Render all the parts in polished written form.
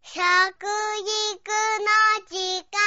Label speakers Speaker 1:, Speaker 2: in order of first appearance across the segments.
Speaker 1: 食育の時間。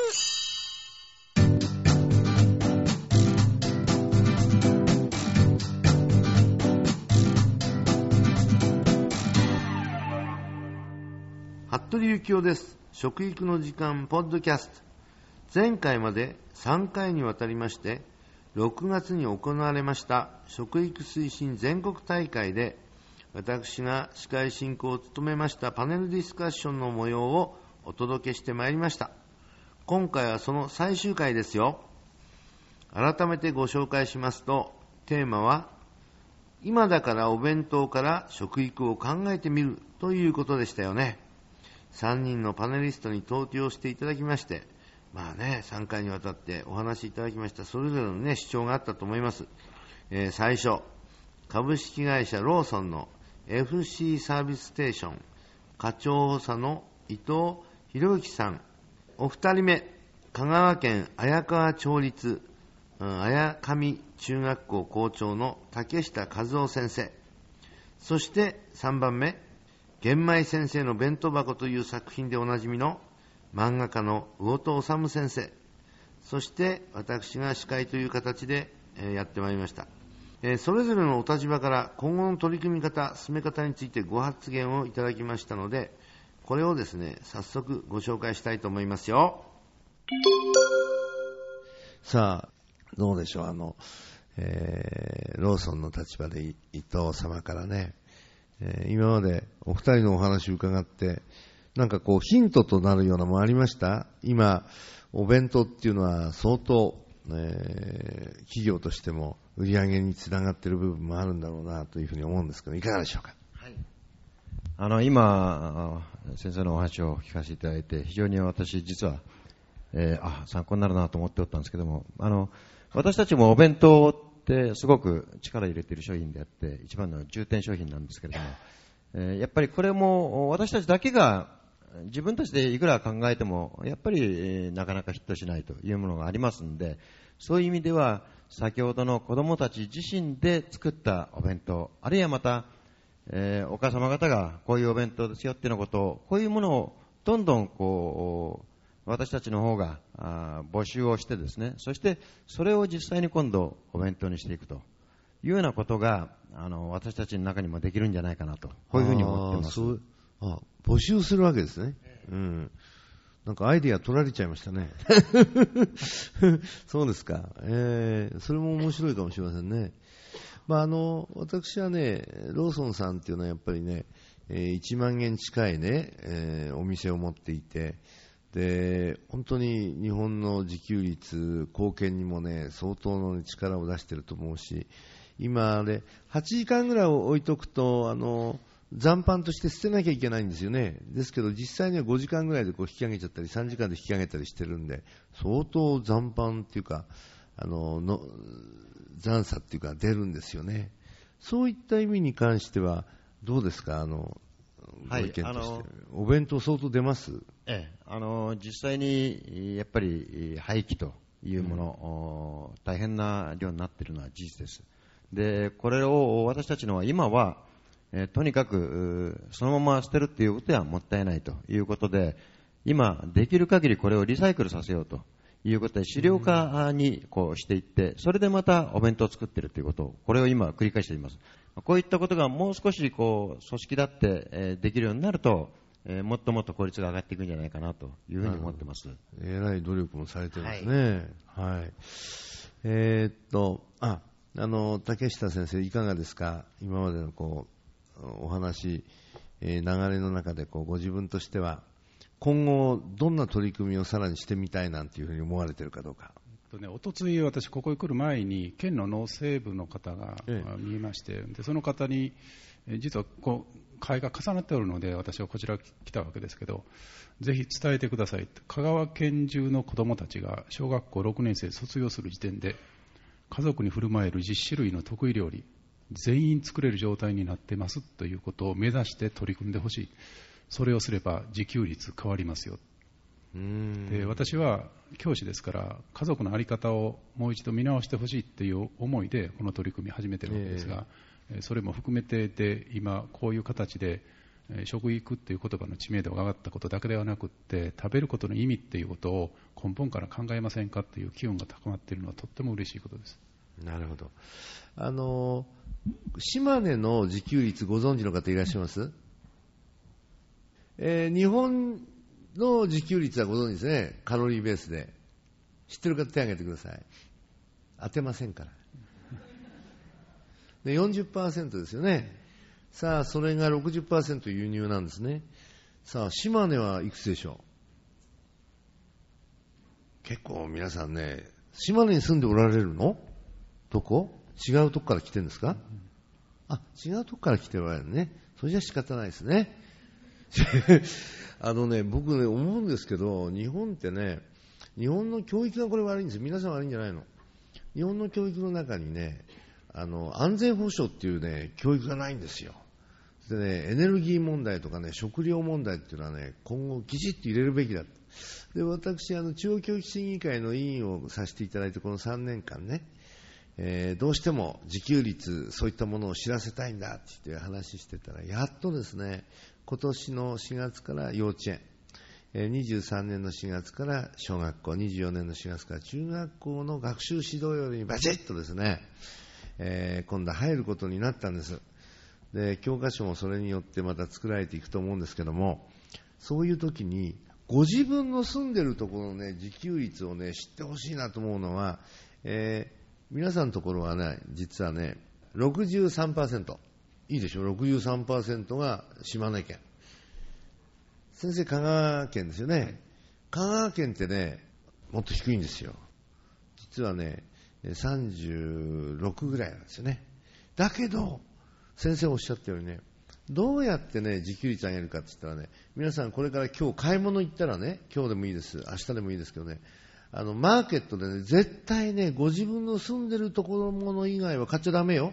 Speaker 2: 服部幸男です。食育の時間ポッドキャスト。前回まで3回にわたりまして6月に行われました食育推進全国大会で私が司会進行を務めましたパネルディスカッションの模様をお届けしてまいりました。今回はその最終回ですよ。改めてご紹介しますと、テーマは今だからお弁当から食育を考えてみるということでしたよね。3人のパネリストに登場していただきまして、3回にわたってお話しいただきました。それぞれの主張があったと思います。最初、株式会社ローソンの FC サービスステーション課長補佐の伊藤博之さん。お二人目、香川県綾川町立綾上中学校校長の竹下和夫先生。そして3番目、玄米先生の弁当箱という作品でおなじみの漫画家の魚戸治先生。そして私が司会という形でやってまいりました。それぞれのお立場から今後の取り組み方、進め方についてご発言をいただきましたので、これをですね、早速ご紹介したいと思いますよ。さあ、どうでしょう。ローソンの立場で伊藤様からね、今までお二人のお話を伺って、なんかこうヒントとなるようなものありました？今、お弁当っていうのは相当、企業としても売り上げにつながっている部分もあるんだろうなというふうに思うんですけど、いかがでしょうか？
Speaker 3: はい、今、先生のお話を聞かせていただいて、非常に私実は、参考になるなと思っておったんですけども、私たちもお弁当ってすごく力入れている商品であって、一番の重点商品なんですけれども、やっぱりこれも私たちだけが自分たちでいくら考えてもやっぱり、なかなかヒットしないというものがありますので、そういう意味では先ほどの子どもたち自身で作ったお弁当、あるいはまた、お母様方がこういうお弁当ですよっていうようなことを、こういうものをどんどん私たちの方が募集をしてですね、そしてそれを実際に今度お弁当にしていくというようなことが私たちの中にもできるんじゃないかなと、こういうふうに思っています。
Speaker 2: 募集するわけですね。なんかアイディア取られちゃいましたね。そうですか。それも面白いかもしれませんね。私はね、ローソンさんっていうのはやっぱりね、1万件近いね、お店を持っていて、で、本当に日本の自給率、貢献にもね、相当の力を出していると思うし、今ね、8時間ぐらい置いとくと、残飯として捨てなきゃいけないんですよね。ですけど実際には5時間ぐらいで引き上げちゃったり3時間で引き上げたりしてるんで、相当残飯っていうか残差っていうか出るんですよね。そういった意味に関してはどうですか？ご意見として、お弁当相当出ます？
Speaker 3: 実際にやっぱり廃棄というもの、大変な量になっているのは事実です。で、これを私たちのは今はとにかくそのまま捨てるっていうことはもったいないということで、今できる限りこれをリサイクルさせようということで飼料化にしていって、それでまたお弁当を作っているということを、これを今繰り返しています。こういったことがもう少し組織だってできるようになると、もっともっと効率が上がっていくんじゃないかなというふうに思っています。
Speaker 2: えらい努力もされてますね。はい。竹下先生いかがですか？今までのお話、流れの中でご自分としては今後どんな取り組みをさらにしてみたいなんていうふうに思われているかどうか。
Speaker 4: おとつい私ここへ来る前に県の農政部の方が見えまして、でその方に実は会が重なっておるので私はこちら来たわけですけど、ぜひ伝えてください。香川県中の子どもたちが小学校6年生卒業する時点で家族に振る舞える10種類の得意料理全員作れる状態になってますということを目指して取り組んでほしい。それをすれば自給率変わりますよ。で、私は教師ですから家族の在り方をもう一度見直してほしいという思いでこの取り組み始めているわけですが、それも含めてで今こういう形で食育っていう言葉の知名度が上がったことだけではなくって、食べることの意味っていうことを根本から考えませんかっていう機運が高まっているのはとっても嬉しいことです。
Speaker 2: なるほど。島根の自給率ご存知の方いらっしゃいます？日本の自給率はご存知ですね。カロリーベースで。知ってる方手を挙げてください。当てませんから。で 40% ですよね。さあ、それが 60% 輸入なんですね。さあ、島根はいくつでしょう？結構皆さんね、島根に住んでおられるの？どこ？違うとこから来てるんですか？違うとこから来ておられるね。それじゃ仕方ないですね。僕ね、思うんですけど、日本ってね、日本の教育がこれ悪いんですよ。皆さん悪いんじゃないの？日本の教育の中にね、安全保障っていうね、教育がないんですよ。でね、エネルギー問題とかね、食料問題っていうのはね、今後ぎちっと入れるべきだ。で、私、中央教育審議会の委員をさせていただいて、この3年間ね、どうしても自給率、そういったものを知らせたいんだって言って話してたら、やっとですね、今年の4月から幼稚園、23年の4月から小学校、24年の4月から中学校の学習指導要領にバチッとですね、今度入ることになったんです。で、教科書もそれによってまた作られていくと思うんですけども、そういう時にご自分の住んでるところのね、自給率をね、知ってほしいなと思うのは、皆さんのところはね、実はね、63%。いいでしょ？ 63% が島根県。先生、香川県ですよね。香川県ってね、もっと低いんですよ。実はね、36ぐらいなんですよね。だけど、先生おっしゃったようにね、どうやってね、自給率上げるかって言ったらね、皆さんこれから今日買い物行ったらね、今日でもいいです、明日でもいいですけどね、マーケットでね、絶対ね、ご自分の住んでるところのもの以外は買っちゃダメよ。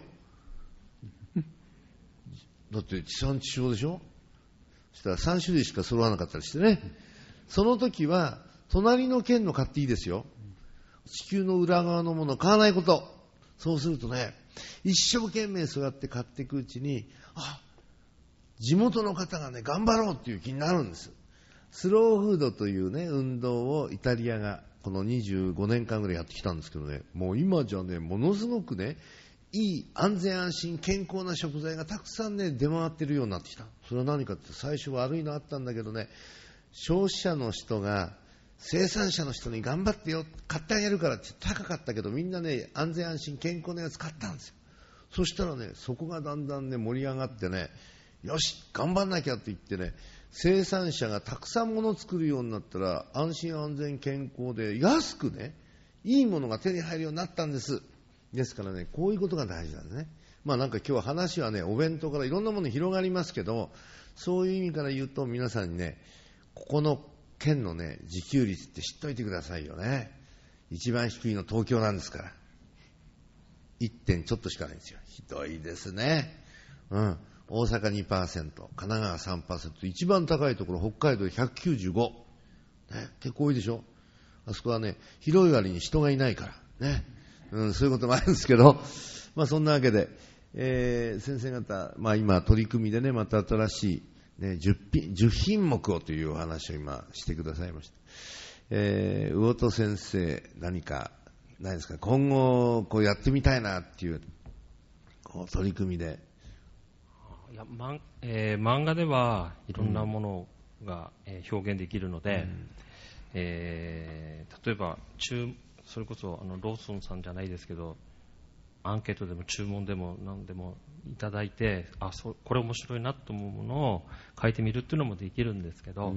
Speaker 2: だって地産地消でしょ。そしたら3種類しか揃わなかったりしてね。その時は隣の県の買っていいですよ。地球の裏側のものを買わないこと。そうするとね、一生懸命そうやって買っていくうちに、地元の方がね、頑張ろうっていう気になるんです。スローフードというね、運動をイタリアがこの25年間ぐらいやってきたんですけどね、もう今じゃね、ものすごくね、いい安全安心健康な食材がたくさんね、出回ってるようになってきた。それは何かって最初悪いのあったんだけどね、消費者の人が生産者の人に頑張ってよ、買ってあげるからって高かったけど、みんなね、安全安心健康なやつ買ったんですよ。そしたらね、そこがだんだんね、盛り上がってね、よし頑張んなきゃって言ってね、生産者がたくさんものを作るようになったら、安心安全健康で安くね、いいものが手に入るようになったんです。ですからね、こういうことが大事なんですね。なんか今日は話はね、お弁当からいろんなものに広がりますけど、そういう意味から言うと皆さんにね、ここの県のね、自給率って知っといてくださいよね。一番低いの東京なんですから。1点ちょっとしかないんですよ。ひどいですね。大阪 2%、神奈川 3%、一番高いところ北海道で195、ね、結構多いでしょ。あそこはね、広い割に人がいないからね、そういうこともあるんですけど、そんなわけで、先生方、今取り組みでね、また新しい、ね、10品目をというお話を今してくださいました。魚戸先生、何かないですか？今後こうやってみたいなっていうこう取り組みで。
Speaker 5: いや、漫画ではいろんなものが、表現できるので、例えばそれこそローソンさんじゃないですけど、アンケートでも注文でも何でもいただいて、これ面白いなと思うものを書いてみるっていうのもできるんですけど、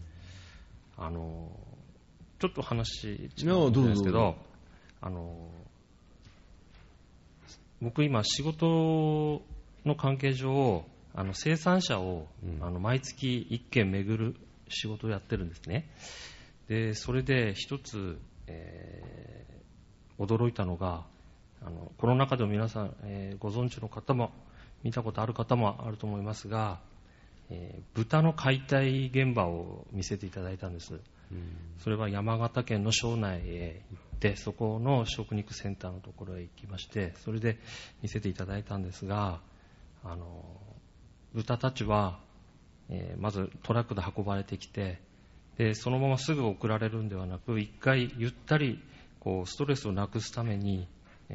Speaker 5: ちょっと話違うんですけど、僕今仕事の関係上、生産者を、毎月1軒巡る仕事をやってるんですね。でそれで一つ、驚いたのが、この中でも皆さん、ご存知の方も見たことある方もあると思いますが、豚の解体現場を見せていただいたんです。それは山形県の庄内へ行って、そこの食肉センターのところへ行きまして、それで見せていただいたんですが、豚たちはまずトラックで運ばれてきて、でそのまますぐ送られるんではなく、一回ゆったりこうストレスをなくすために、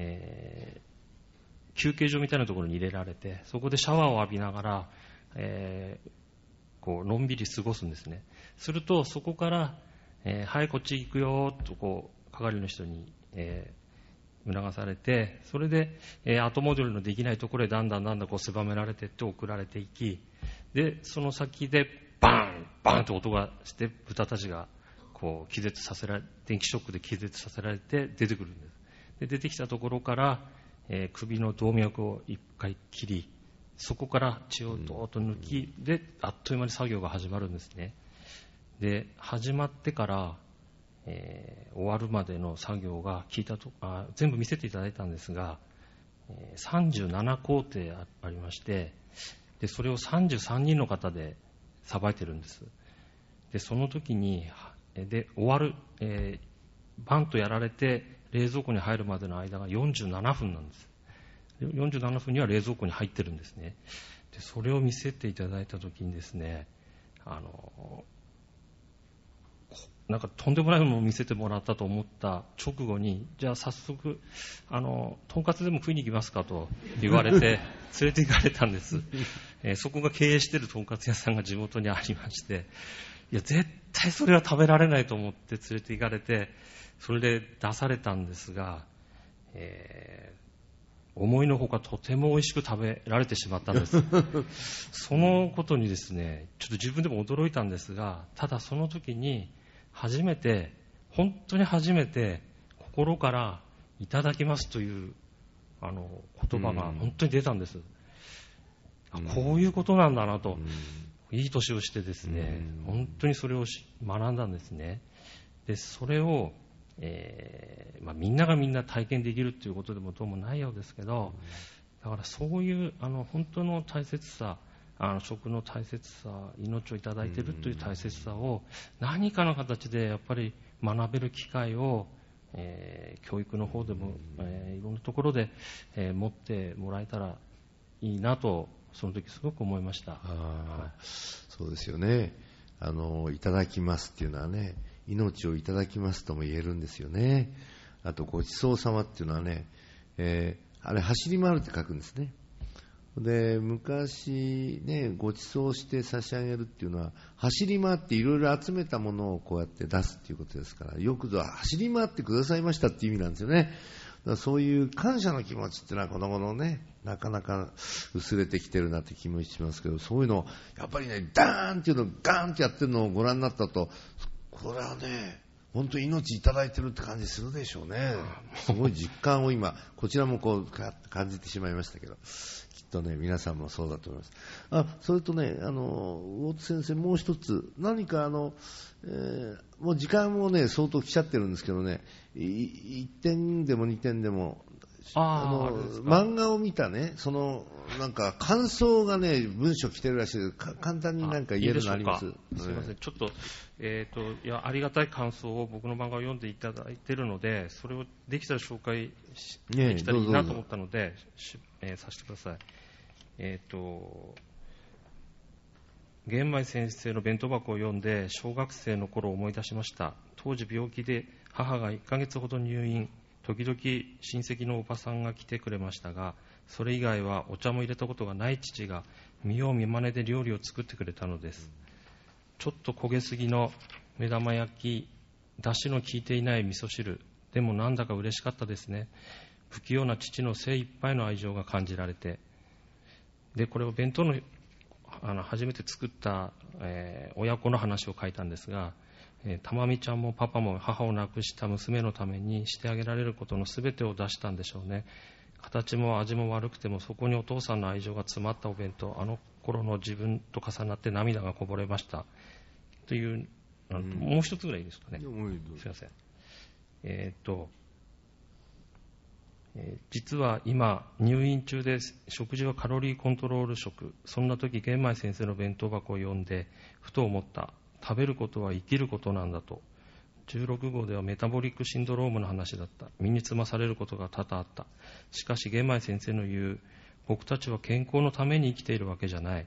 Speaker 5: 休憩所みたいなところに入れられて、そこでシャワーを浴びながら、こうのんびり過ごすんですね。するとそこから、はいこっち行くよとこう係の人に、促されて、それで、後戻りのできないところへだんだんこう狭められていって送られていき、でその先でバーンバーンと音がして豚たちがこう気絶させられ、電気ショックで気絶させられて出てくるんです。で出てきたところから、首の動脈を一回切り、そこから血をどーっと抜き、であっという間に作業が始まるんですね。で始まってから、終わるまでの作業が全部見せていただいたんですが、37工程ありまして、でそれを33人の方でさばいてるんです。でその時にで終わる、バンとやられて冷蔵庫に入るまでの間が47分なんです。47分には冷蔵庫に入ってるんですね。でそれを見せていただいた時にですね、なんかとんでもないものを見せてもらったと思った直後に、じゃあ早速とんかつでも食いに行きますかと言われて連れて行かれたんです。そこが経営しているとんかつ屋さんが地元にありまして、いや絶対それは食べられないと思って連れて行かれて、それで出されたんですが、思いのほかとても美味しく食べられてしまったんです。そのことにですね、ちょっと自分でも驚いたんですが、ただその時に本当に初めて心からいただきますという言葉が本当に出たんです。こういうことなんだなと、いい年をしてですね、本当にそれを学んだんですね。でそれを、みんながみんな体験できるということでもどうもないようですけど、だからそういう本当の大切さ、食の大切さ、命をいただいているという大切さを何かの形でやっぱり学べる機会を、教育の方でも、いろんなところで、持ってもらえたらいいなとその時すごく思いました。
Speaker 2: そうですよね。いただきますっていうのはね、命をいただきますとも言えるんですよね。あとごちそうさまっていうのはね、あれ走り回るって書くんですね。で昔ね、ごちそうして差し上げるっていうのは走り回っていろいろ集めたものをこうやって出すっていうことですから、よくぞ走り回ってくださいましたっていう意味なんですよね。だからそういう感謝の気持ちっていうのは子供のね、なかなか薄れてきてるなって気もしますけど、そういうのをやっぱりね、ダーンっていうのをガーンってやってるのをご覧になったと、これはね本当に命いただいてるって感じするでしょうね。すごい実感を今こちらもこう感じてしまいましたけど、きっとね皆さんもそうだと思います。それとね、魚津先生、もう一つ何かもう時間もね相当来ちゃってるんですけどね、1点でも2点でも漫画を見たね、なんか感想がね文章来てるらしいです。簡単になんか言えるのあります？
Speaker 5: すみません、ちょっといやありがたい感想を僕の漫画を読んでいただいているので、それをできたら紹介できたらいいなと思ったので、させてください。玄米先生の弁当箱を読んで小学生の頃を思い出しました。当時病気で母が1ヶ月ほど入院、時々親戚のおばさんが来てくれましたが、それ以外はお茶も入れたことがない父が見よう見まねで料理を作ってくれたのです。ちょっと焦げすぎの目玉焼き、だしの効いていない味噌汁、でもなんだか嬉しかったですね。不器用な父の精一杯の愛情が感じられて、でこれを弁当の初めて作った、親子の話を書いたんですが、たまみちゃんもパパも母を亡くした娘のためにしてあげられることの全てを出したんでしょうね。形も味も悪くてもそこにお父さんの愛情が詰まったお弁当、あの頃の自分と重なって涙がこぼれましたという、もう一つぐらいいいですかね。すいません。実は今入院中で食事はカロリーコントロール食。そんな時玄米先生の弁当箱を読んでふと思った。食べることは生きることなんだと。16号ではメタボリックシンドロームの話だった。身につまされることが多々あった。しかし玄米先生の言う僕たちは健康のために生きているわけじゃない。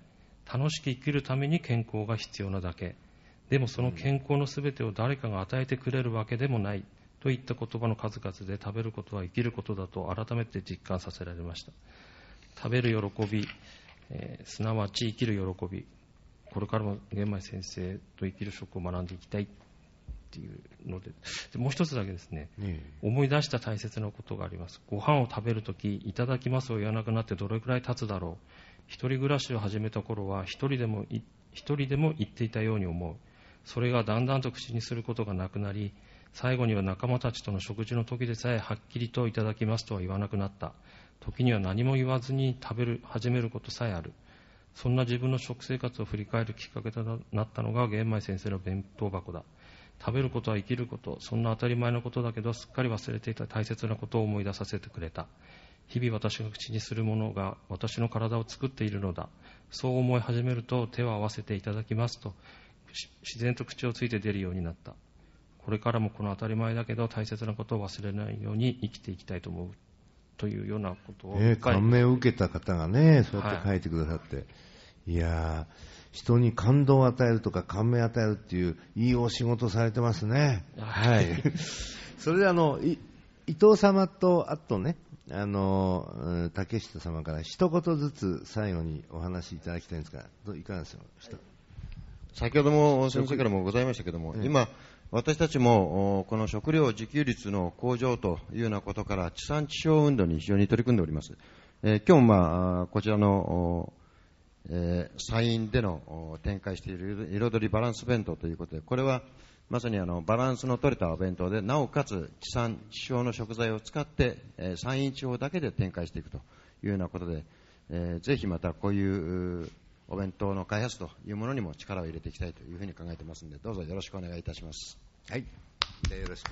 Speaker 5: 楽しく生きるために健康が必要なだけ。でもその健康のすべてを誰かが与えてくれるわけでもないといった言葉の数々で、食べることは生きることだと改めて実感させられました。食べる喜び、すなわち生きる喜び、これからも玄米先生と生きる食を学んでいきたいっていうので、もう一つだけですね、思い出した大切なことがあります。ご飯を食べるとき、いただきますを言わなくなってどれくらい経つだろう。一人暮らしを始めた頃は一人でも言っていたように思う。それがだんだんと口にすることがなくなり、最後には仲間たちとの食事の時でさえはっきりといただきますとは言わなくなった。時には何も言わずに始めることさえある。そんな自分の食生活を振り返るきっかけとなったのが玄米先生の弁当箱だ。食べることは生きること、そんな当たり前のことだけどすっかり忘れていた大切なことを思い出させてくれた。日々私が口にするものが私の体を作っているのだ。そう思い始めると手を合わせていただきますと自然と口をついて出るようになった。これからもこの当たり前だけど大切なことを忘れないように生きていきたいと思うというようなことを、
Speaker 2: 感銘を受けた方がね、そうやって書いてくださって、いやー、人に感動を与えるとか感銘を与えるっていういいお仕事されてますね。はい。それで伊藤様とあとね、竹下様から一言ずつ最後にお話しいただきたいんですが、いかがですか。
Speaker 3: 先ほども先生からもございましたけども、今私たちもこの食料自給率の向上というようなことから地産地消運動に非常に取り組んでおります。今日もこちらの山陰での展開している彩りバランス弁当ということで、これはまさにバランスの取れたお弁当で、なおかつ地産地消の食材を使って山陰地方だけで展開していくというようなことで、ぜひまたこういうお弁当の開発というものにも力を入れていきたいというふうに考えていますので、どうぞよろしくお願いいたします。
Speaker 2: はい。じゃあよろしく。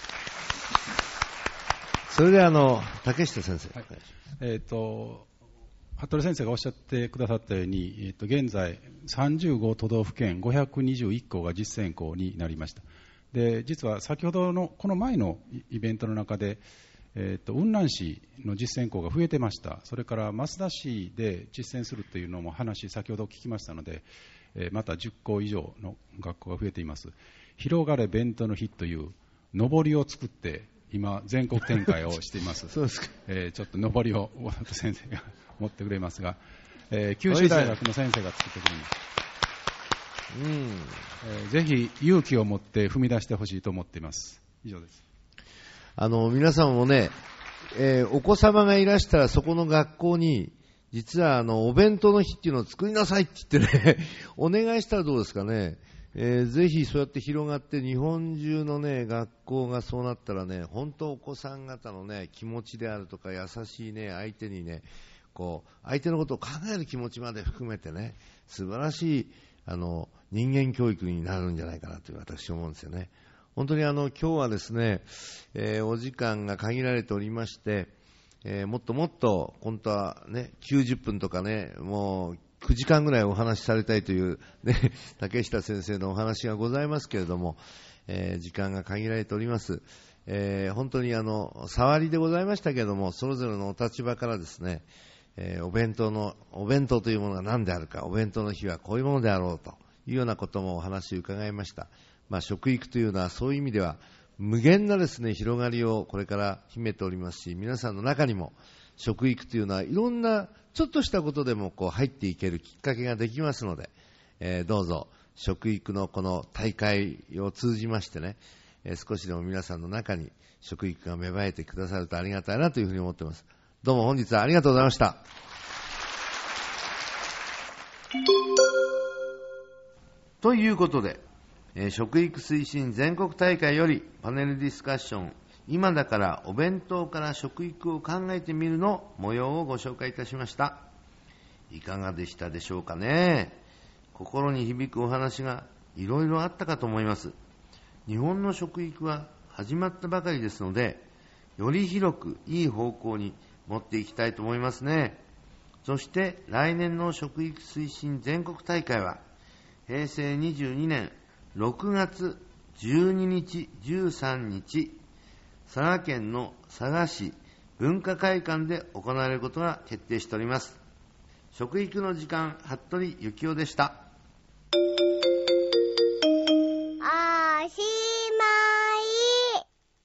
Speaker 2: それで竹下先生。
Speaker 4: はい、服部先生がおっしゃってくださったように、現在35都道府県521校が実践校になりました。で、実は先ほどのこの前のイベントの中で、雲南市の実践校が増えてました。それから増田市で実践するというのも話先ほど聞きましたので、また10校以上の学校が増えています。広がれ弁当の日という上りを作って今全国展開をしています。
Speaker 2: そうですか。
Speaker 4: ちょっと上りを先生が持ってくれますが、九州大学の先生が作ってくれます。ぜひ勇気を持って踏み出してほしいと思っています。以上です。
Speaker 2: 皆さんもね、お子様がいらしたらそこの学校に実はお弁当の日っていうのを作りなさいって言ってねお願いしたらどうですかね。ぜひそうやって広がって日本中のね学校がそうなったらね、本当お子さん方のね気持ちであるとか優しいね相手にねこう相手のことを考える気持ちまで含めてね、素晴らしい人間教育になるんじゃないかなという私は思うんですよね。本当に今日はですね、お時間が限られておりまして、もっともっと本当はね90分とかねもう9時間ぐらいお話しされたいという、ね、竹下先生のお話がございますけれども、時間が限られております。本当に触りでございましたけれども、それぞれのお立場からですね、お弁当というものが何であるか、お弁当の日はこういうものであろうというようなこともお話を伺いました。食育というのはそういう意味では無限なですね広がりをこれから秘めておりますし、皆さんの中にも食育というのはいろんなちょっとしたことでもこう入っていけるきっかけができますので、どうぞ食育のこの大会を通じましてね、少しでも皆さんの中に食育が芽生えてくださるとありがたいなというふうに思っています。どうも本日はありがとうございました。ということで、食育推進全国大会よりパネルディスカッション、今だからお弁当から食育を考えてみるの模様をご紹介いたしました。いかがでしたでしょうかね。心に響くお話がいろいろあったかと思います。日本の食育は始まったばかりですので、より広くいい方向に持っていきたいと思いますね。そして来年の食育推進全国大会は平成22年6月12日13日佐賀県の佐賀市文化会館で行われることが決定しております。 食育の時間、服部幸男でした。